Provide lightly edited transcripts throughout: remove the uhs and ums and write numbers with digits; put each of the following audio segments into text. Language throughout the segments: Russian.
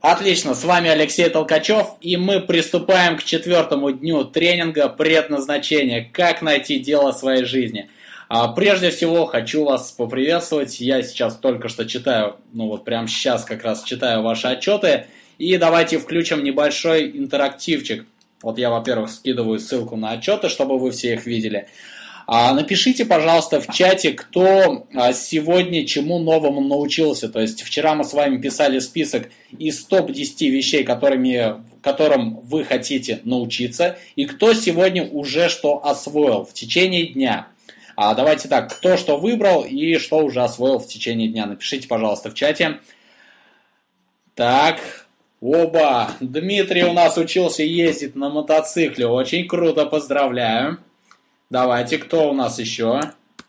Отлично, с вами Алексей Толкачев, и мы приступаем к 4-му дню тренинга «Предназначение. Как найти дело своей жизни». Прежде всего, хочу вас поприветствовать. Я сейчас только что читаю, прямо сейчас как раз читаю ваши отчеты. И давайте включим небольшой интерактивчик. Вот я, во-первых, скидываю ссылку на отчеты, чтобы вы все их видели. Напишите, пожалуйста, в чате, кто сегодня чему новому научился. То есть вчера мы с вами писали список из топ-10 вещей, которым вы хотите научиться, и кто сегодня уже что освоил в течение дня. Давайте так, кто что выбрал и что уже освоил в течение дня. Напишите, пожалуйста, в чате. Так, оба, Дмитрий у нас учился ездить на мотоцикле. Очень круто, поздравляю. Давайте, кто у нас еще?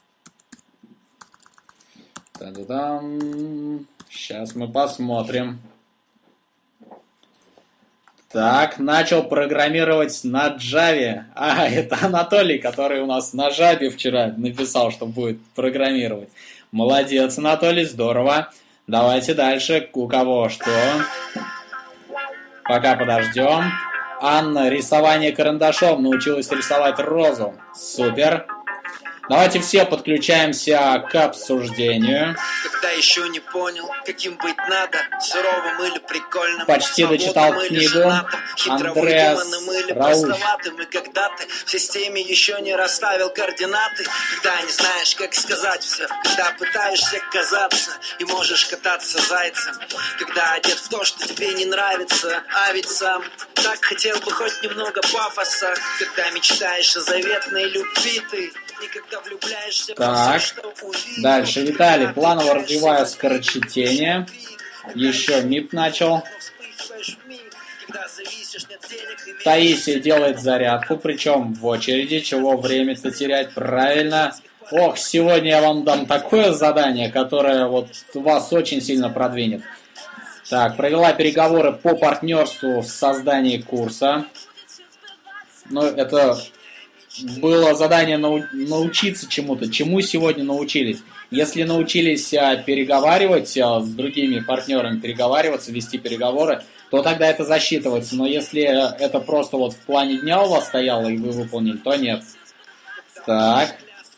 Та-да-дам. Сейчас мы посмотрим. Так, начал программировать на Java. Это Анатолий, который у нас на Java вчера написал, что будет программировать. Молодец, Анатолий, здорово. Давайте дальше. У кого что? Пока подождем. Анна, рисование карандашом, научилась рисовать розу. Супер. Давайте все подключаемся к обсуждению. Когда еще не понял, каким быть надо, суровым или прикольным, почти дочитал книгу. Андреас Рауш. И когда ты в системе еще не расставил координаты, когда не знаешь, как сказать все, когда пытаешься казаться и можешь кататься зайцем, когда одет в то, что тебе не нравится, а ведь сам так хотел бы хоть немного пафоса, когда мечтаешь о заветной любви ты. Так, дальше Виталий, планово развиваю скорочтение. Еще МИП начал. Таисия делает зарядку, причем в очереди, чего время-то терять, правильно. Ох, сегодня я вам дам такое задание, которое вот вас очень сильно продвинет. Так, провела переговоры по партнерству в создании курса. Это... было задание научиться чему-то. Чему сегодня научились? Если научились переговаривать с другими партнерами, переговариваться, вести переговоры, то тогда это засчитывается. Но если это просто вот в плане дня у вас стояло и вы выполнили, то нет. Так.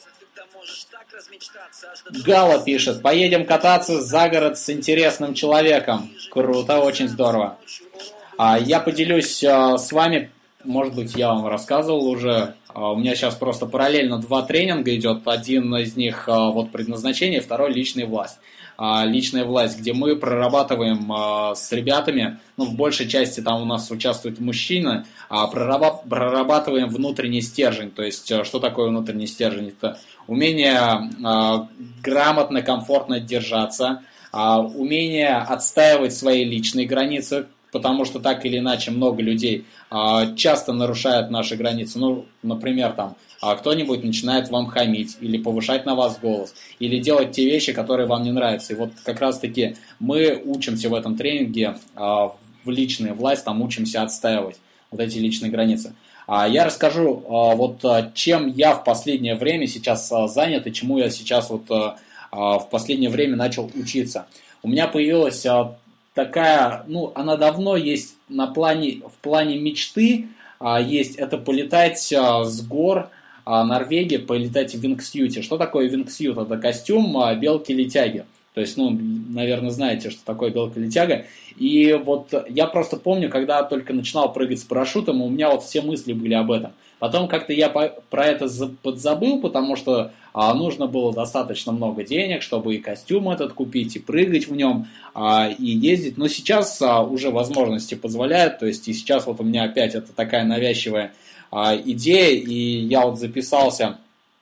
Гала пишет: поедем кататься за город с интересным человеком. Круто, очень здорово. Я поделюсь с вами. Может быть, я вам рассказывал уже. У меня сейчас просто параллельно 2 тренинга идет. Один из них предназначение, второй личная власть. Личная власть, где мы прорабатываем с ребятами, в большей части там у нас участвуют мужчины, прорабатываем внутренний стержень. То есть, что такое внутренний стержень? Это умение грамотно, комфортно держаться, умение отстаивать свои личные границы, потому что так или иначе много людей часто нарушают наши границы. Например, кто-нибудь начинает вам хамить, или повышать на вас голос, или делать те вещи, которые вам не нравятся. И вот как раз-таки мы учимся в этом тренинге в личную власть, учимся отстаивать вот эти личные границы. Я расскажу, чем я в последнее время сейчас занят, и чему я сейчас в последнее время начал учиться. У меня появилась такая, она давно есть в плане мечты, есть это полетать с гор Норвегии, полетать в вингсьюте. Что такое вингсьют? Это костюм белки-летяги. То есть, наверное, знаете, что такое белка-летяга. И я просто помню, когда только начинал прыгать с парашютом, у меня все мысли были об этом. Потом как-то я про это подзабыл, потому что нужно было достаточно много денег, чтобы и костюм этот купить, и прыгать в нем, и ездить. Но сейчас уже возможности позволяют, то есть и сейчас у меня опять это такая навязчивая идея, и я записался,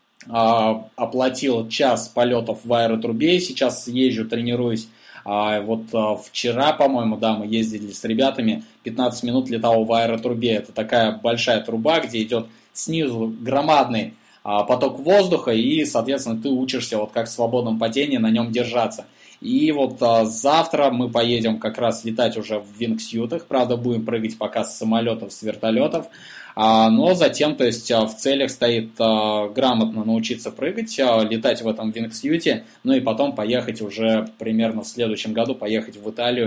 оплатил час полетов в аэротрубе, сейчас езжу, тренируюсь. Вчера, по-моему, мы ездили с ребятами, 15 минут летал в аэротрубе. Это такая большая труба, где идет снизу громадный поток воздуха, и, соответственно, ты учишься как в свободном падении на нем держаться. И завтра мы поедем как раз летать уже в вингсьютах, правда, будем прыгать пока с самолетов, с вертолетов, но затем, то есть, в целях стоит грамотно научиться прыгать, летать в этом вингсьюте, и потом поехать уже примерно в следующем году, поехать в Италию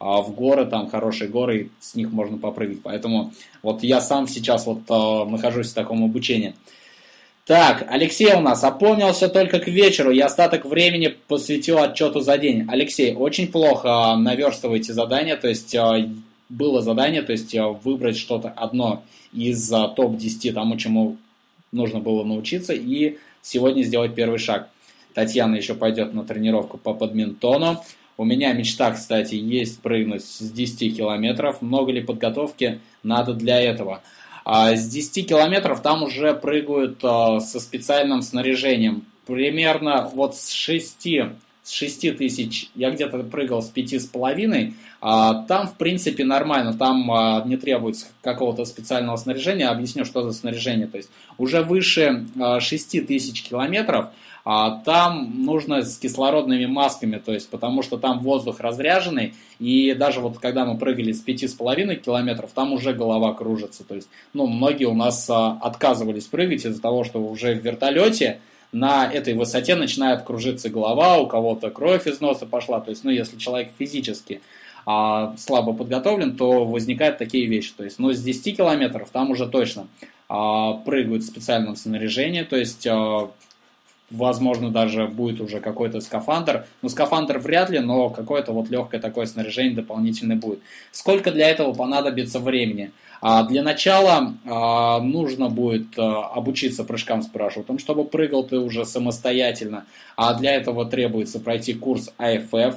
в горы, там хорошие горы, и с них можно попрыгать. Поэтому вот я сам сейчас вот нахожусь в таком обучении. Так, Алексей у нас опомнился только к вечеру, я остаток времени посвятил отчету за день. Алексей, очень плохо наверстываете задания, то есть было задание, то есть выбрать что-то одно из топ-10 тому, чему нужно было научиться, и сегодня сделать первый шаг. Татьяна еще пойдет на тренировку по бадминтону. У меня мечта, кстати, есть прыгнуть с 10 километров. Много ли подготовки надо для этого? С 10 километров там уже прыгают со специальным снаряжением. Примерно вот с 6 тысяч, я где-то прыгал с 5,5, там в принципе нормально, там не требуется какого-то специального снаряжения. Объясню, что за снаряжение. То есть уже выше 6 тысяч километров там нужно с кислородными масками, то есть потому что там воздух разряженный, и даже вот когда мы прыгали с 5,5 километров, там уже голова кружится. То есть, многие у нас отказывались прыгать из-за того, что уже в вертолете на этой высоте начинает кружиться голова, у кого-то кровь из носа пошла. То есть, если человек физически слабо подготовлен, то возникают такие вещи. То есть, с 10 километров там уже точно прыгают в специальном снаряжении, то есть возможно, даже будет уже какой-то скафандр. Скафандр вряд ли, но какое-то вот легкое такое снаряжение дополнительное будет. Сколько для этого понадобится времени? Для начала нужно будет обучиться прыжкам с парашютом, чтобы прыгал ты уже самостоятельно. Для этого требуется пройти курс АФФ.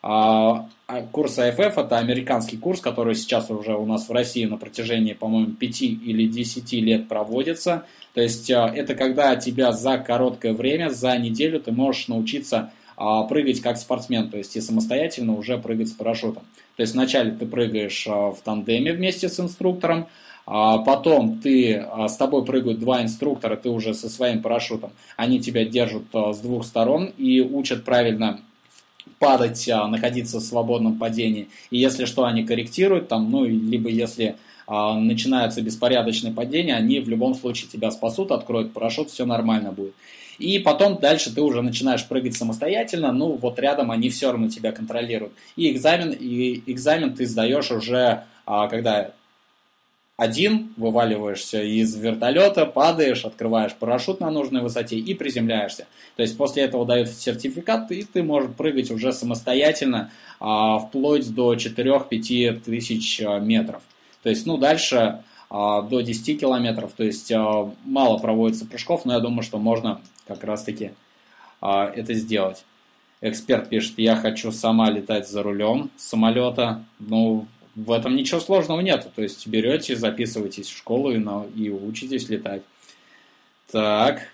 Курс АФФ – это американский курс, который сейчас уже у нас в России на протяжении, по-моему, 5 или 10 лет проводится. То есть это когда тебя за короткое время, за неделю ты можешь научиться прыгать как спортсмен, то есть и самостоятельно уже прыгать с парашютом. То есть вначале ты прыгаешь в тандеме вместе с инструктором, потом с тобой прыгают два инструктора, ты уже со своим парашютом. Они тебя держат с двух сторон и учат правильно падать, находиться в свободном падении. И если что, они корректируют, либо если начинаются беспорядочные падения, они в любом случае тебя спасут, откроют парашют, все нормально будет. И потом дальше ты уже начинаешь прыгать самостоятельно, вот рядом они все равно тебя контролируют. И экзамен ты сдаешь уже, когда один, вываливаешься из вертолета, падаешь, открываешь парашют на нужной высоте и приземляешься. То есть после этого дают сертификат, и ты можешь прыгать уже самостоятельно вплоть до 4-5 тысяч метров. То есть, дальше до 10 километров, то есть мало проводится прыжков, но я думаю, что можно как раз-таки это сделать. Эксперт пишет: я хочу сама летать за рулем самолета. В этом ничего сложного нет. То есть берете, записываетесь в школу и учитесь летать. Так.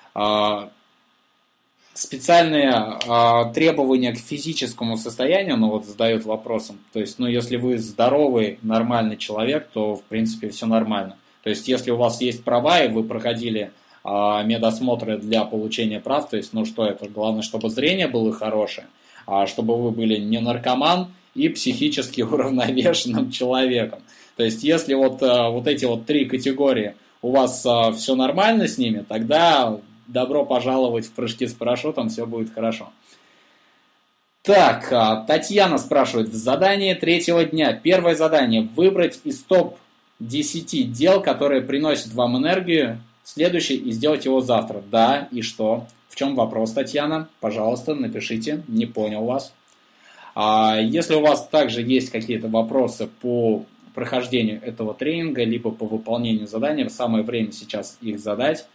Специальные требования к физическому состоянию, задают вопросом. То есть, если вы здоровый, нормальный человек, то, в принципе, все нормально. То есть, если у вас есть права, и вы проходили медосмотры для получения прав, то есть, это? Главное, чтобы зрение было хорошее, чтобы вы были не наркоман и психически уравновешенным человеком. То есть, если вот эти 3 категории, у вас все нормально с ними, тогда добро пожаловать в прыжки с парашютом, все будет хорошо. Так, Татьяна спрашивает: в задании 3-го дня. Первое задание: выбрать из топ-10 дел, которые приносят вам энергию, следующий, и сделать его завтра. Да, и что? В чем вопрос, Татьяна? Пожалуйста, напишите, не понял вас. Если у вас также есть какие-то вопросы по прохождению этого тренинга, либо по выполнению задания, самое время сейчас их задать,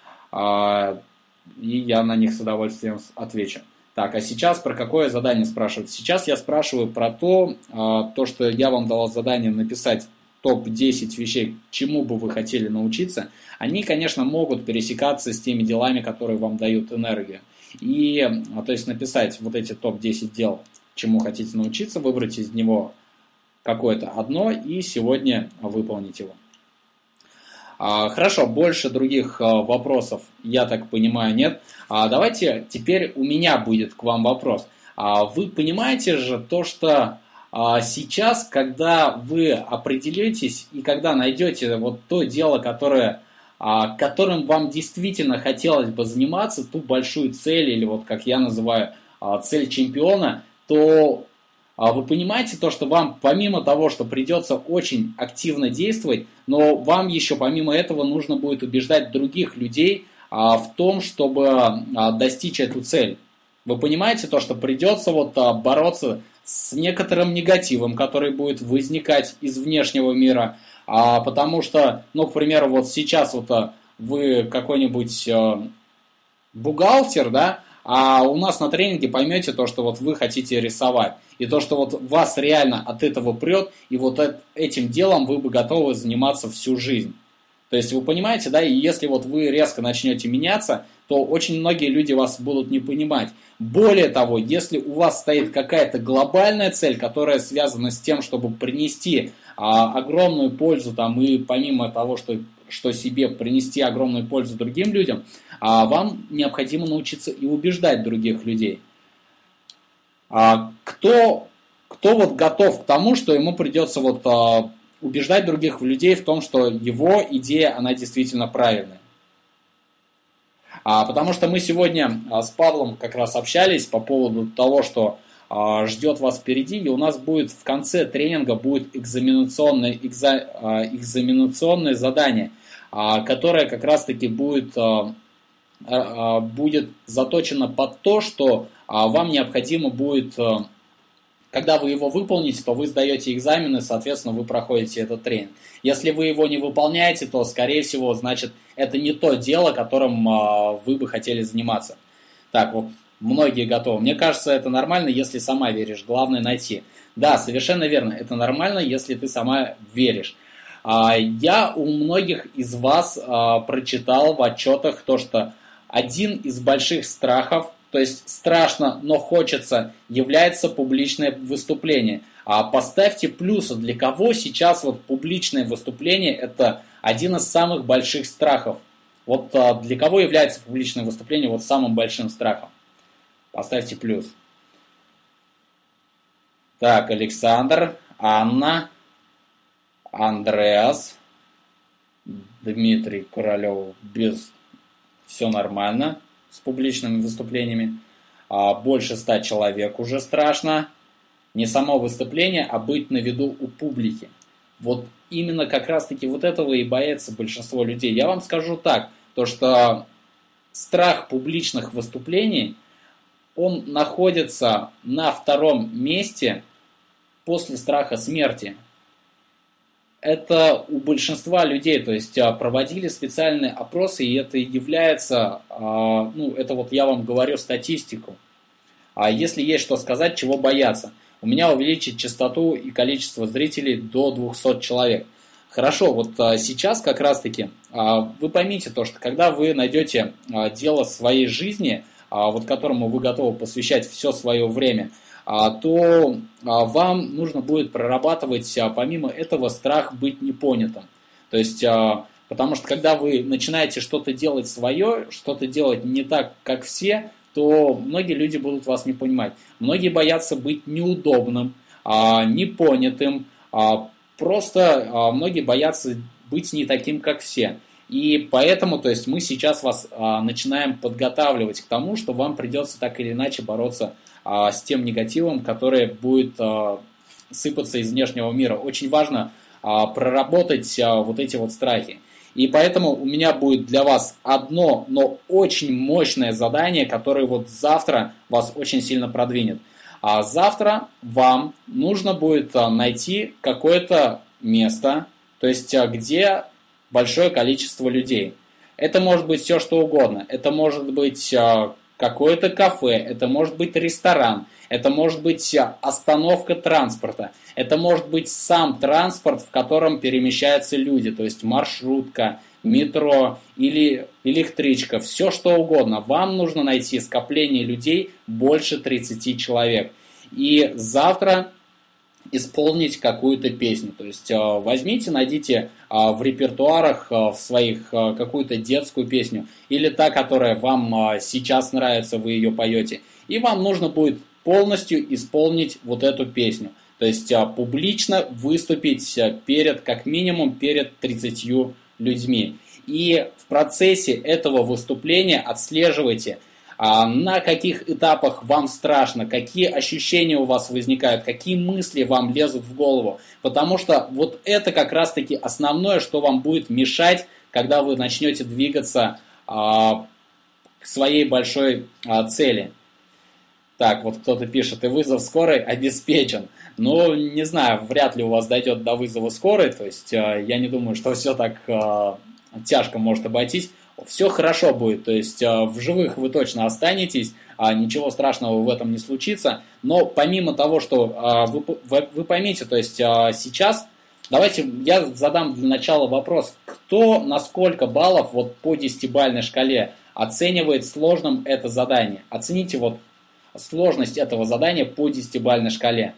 и я на них с удовольствием отвечу. Так, а сейчас про какое задание спрашивают? Сейчас я спрашиваю про то, что я вам дал задание написать топ-10 вещей, чему бы вы хотели научиться. Они, конечно, могут пересекаться с теми делами, которые вам дают энергию. И, то есть, написать вот эти топ-10 дел, чему хотите научиться, выбрать из него какое-то одно и сегодня выполнить его. Хорошо, больше других вопросов, я так понимаю, нет. Давайте теперь у меня будет к вам вопрос. Вы понимаете же то, что сейчас, когда вы определитесь и когда найдете вот то дело, которым вам действительно хотелось бы заниматься, ту большую цель, или как я называю, цель чемпиона, то вы понимаете то, что вам помимо того, что придется очень активно действовать, но вам еще помимо этого нужно будет убеждать других людей в том, чтобы достичь эту цель. Вы понимаете то, что придется бороться с некоторым негативом, который будет возникать из внешнего мира, потому что, к примеру, сейчас вы какой-нибудь бухгалтер, да, а у нас на тренинге поймете то, что вы хотите рисовать, и то, что вас реально от этого прет, и этим делом вы бы готовы заниматься всю жизнь. То есть вы понимаете, да, и если вы резко начнете меняться, то очень многие люди вас будут не понимать. Более того, если у вас стоит какая-то глобальная цель, которая связана с тем, чтобы принести огромную пользу, и помимо того, что себе принести огромную пользу другим людям, вам необходимо научиться и убеждать других людей. Кто готов к тому, что ему придется убеждать других людей в том, что его идея, она действительно правильная? Потому что мы сегодня с Павлом как раз общались по поводу того, что ждет вас впереди, и у нас будет в конце тренинга будет экзаменационное задание, которое как раз-таки будет заточено под то, что вам необходимо будет, когда вы его выполните, то вы сдаете экзамены, соответственно, вы проходите этот тренинг. Если вы его не выполняете, то, скорее всего, значит, это не то дело, которым вы бы хотели заниматься. Так, многие готовы. Мне кажется, это нормально, если сама веришь. Главное найти. Да, совершенно верно. Это нормально, если ты сама веришь. Я у многих из вас прочитал в отчетах то, что один из больших страхов, то есть страшно, но хочется, является публичное выступление. Поставьте плюсы, для кого сейчас публичное выступление – это один из самых больших страхов. Для кого является публичное выступление самым большим страхом? Поставьте плюс. Так, Александр, Анна, Андреас, Дмитрий Королев, все нормально с публичными выступлениями. Больше 100 человек уже страшно. Не само выступление, а быть на виду у публики. Именно как раз-таки этого и боится большинство людей. Я вам скажу так, то что страх публичных выступлений, он находится на втором месте после страха смерти. Это у большинства людей, то есть проводили специальные опросы, и это является, я вам говорю статистику. Если есть что сказать, чего бояться. У меня увеличить частоту и количество зрителей до 200 человек. Хорошо, сейчас как раз-таки вы поймите то, что когда вы найдете дело своей жизни, которому вы готовы посвящать все свое время, то вам нужно будет прорабатывать помимо этого страх быть непонятым. То есть, потому что когда вы начинаете что-то делать свое, что-то делать не так, как все, то многие люди будут вас не понимать. Многие боятся быть неудобным, непонятым, просто многие боятся быть не таким, как все. И поэтому, то есть мы сейчас вас начинаем подготавливать к тому, что вам придется так или иначе бороться с тем негативом, который будет сыпаться из внешнего мира. Очень важно проработать эти страхи. И поэтому у меня будет для вас одно, но очень мощное задание, которое завтра вас очень сильно продвинет. А завтра вам нужно будет найти какое-то место, то есть где большое количество людей. Это может быть все что угодно. Это может быть какое-то кафе, это может быть ресторан, это может быть остановка транспорта, это может быть сам транспорт, в котором перемещаются люди, то есть маршрутка, метро или электричка, все что угодно. Вам нужно найти скопление людей больше 30 человек. И завтра исполнить какую-то песню. То есть возьмите, найдите в репертуарах в своих какую-то детскую песню или та, которая вам сейчас нравится, вы ее поете. И вам нужно будет полностью исполнить эту песню. То есть публично выступить как минимум перед 30 людьми. И в процессе этого выступления отслеживайте, на каких этапах вам страшно, какие ощущения у вас возникают, какие мысли вам лезут в голову. Потому что вот это как раз-таки основное, что вам будет мешать, когда вы начнете двигаться к своей большой цели. Так, вот кто-то пишет, и вызов скорой обеспечен. Ну, не знаю, вряд ли у вас дойдет до вызова скорой, то есть я не думаю, что все так тяжко может обойтись. Все хорошо будет, то есть в живых вы точно останетесь, ничего страшного в этом не случится. Но помимо того, что вы поймите, то есть сейчас, давайте я задам для начала вопрос, кто на сколько баллов вот по 10-бальной шкале оценивает сложным это задание? Оцените вот сложность этого задания по 10-бальной шкале.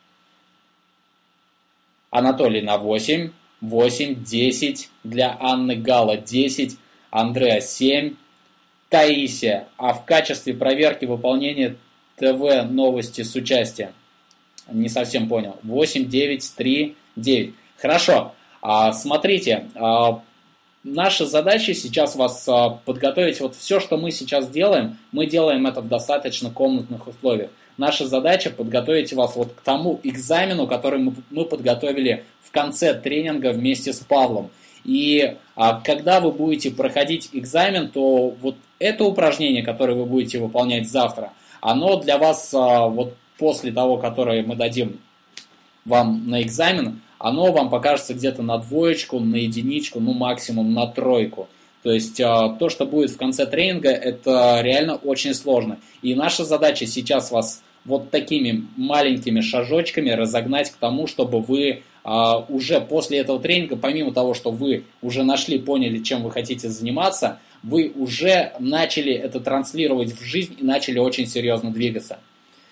Анатолий на 8, 8, 10, для Анны Гала 10, Андреа 7, Таисия, а в качестве проверки выполнения ТВ новости с участием. Не совсем понял. 8, 9, 3, 9. Хорошо. Смотрите, наша задача сейчас вас подготовить. Вот все, что мы сейчас делаем, мы делаем это в достаточно комнатных условиях. Наша задача подготовить вас вот к тому экзамену, который мы подготовили в конце тренинга вместе с Павлом. И когда вы будете проходить экзамен, то вот это упражнение, которое вы будете выполнять завтра, оно для вас вот после того, которое мы дадим вам на экзамен, оно вам покажется где-то на 2, на 1, ну максимум на 3. То есть то, что будет в конце тренинга, это реально очень сложно. И наша задача сейчас вас вот такими маленькими шажочками разогнать к тому, чтобы вы уже после этого тренинга, помимо того, что вы уже нашли, поняли, чем вы хотите заниматься, вы уже начали это транслировать в жизнь и начали очень серьезно двигаться.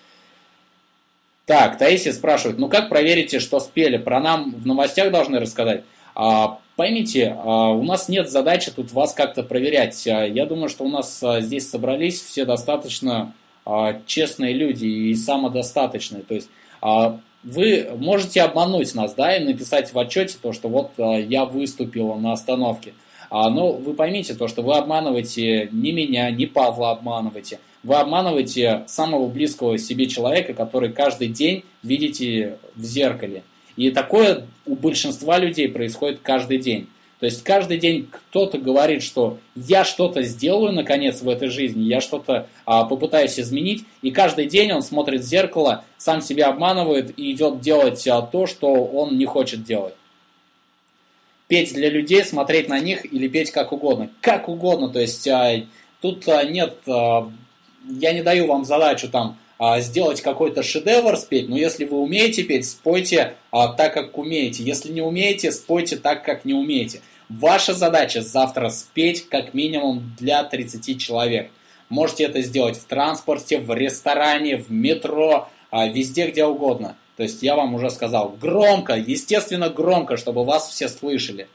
Так, Таисия спрашивает, ну как проверите, что спели? Про нам в новостях должны рассказать. Поймите, у нас нет задачи тут вас как-то проверять. Я думаю, что у нас здесь собрались все достаточно честные люди и самодостаточные. То есть вы можете обмануть нас, да, и написать в отчете то, что вот я выступила на остановке. Но вы поймите то, что вы обманываете не меня, не Павла обманываете. Вы обманываете самого близкого себе человека, который каждый день видите в зеркале. И такое у большинства людей происходит каждый день. То есть каждый день кто-то говорит, что я что-то сделаю наконец в этой жизни, я что-то попытаюсь изменить, и каждый день он смотрит в зеркало, сам себя обманывает и идет делать то, что он не хочет делать. Петь для людей, смотреть на них или петь как угодно. Как угодно, то есть тут нет, я не даю вам задачу там сделать какой-то шедевр, спеть, но если вы умеете петь, спойте так, как умеете. Если не умеете, спойте так, как не умеете. Ваша задача завтра спеть как минимум для 30 человек. Можете это сделать в транспорте, в ресторане, в метро, везде, где угодно. То есть я вам уже сказал, громко, естественно громко, чтобы вас все слышали.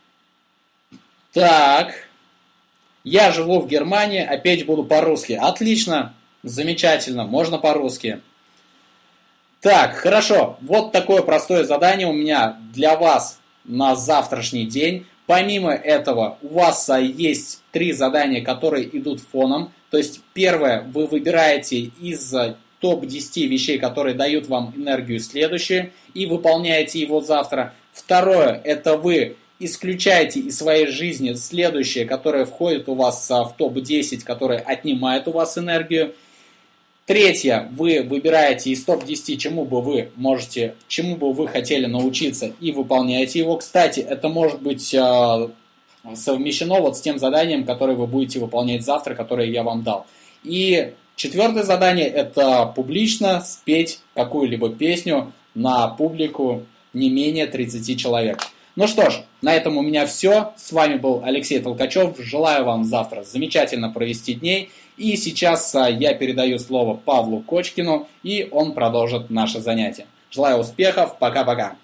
Так, я живу в Германии, а петь буду по-русски. Отлично. Замечательно, можно по-русски. Так, хорошо, вот такое простое задание у меня для вас на завтрашний день. Помимо этого, у вас есть 3 задания, которые идут фоном. То есть, первое, вы выбираете из топ-10 вещей, которые дают вам энергию, следующее, и выполняете его завтра. Второе, это вы исключаете из своей жизни следующее, которое входит у вас в топ-10, которое отнимает у вас энергию. Третье, вы выбираете из топ-10, чему бы вы хотели научиться, и выполняете его. Кстати, это может быть совмещено вот с тем заданием, которое вы будете выполнять завтра, которое я вам дал. И 4 задание – это публично спеть какую-либо песню на публику не менее 30 человек. Ну что ж, на этом у меня все. С вами был Алексей Толкачев. Желаю вам завтра замечательно провести дней. И сейчас я передаю слово Павлу Кочкину, и он продолжит наше занятие. Желаю успехов. Пока-пока.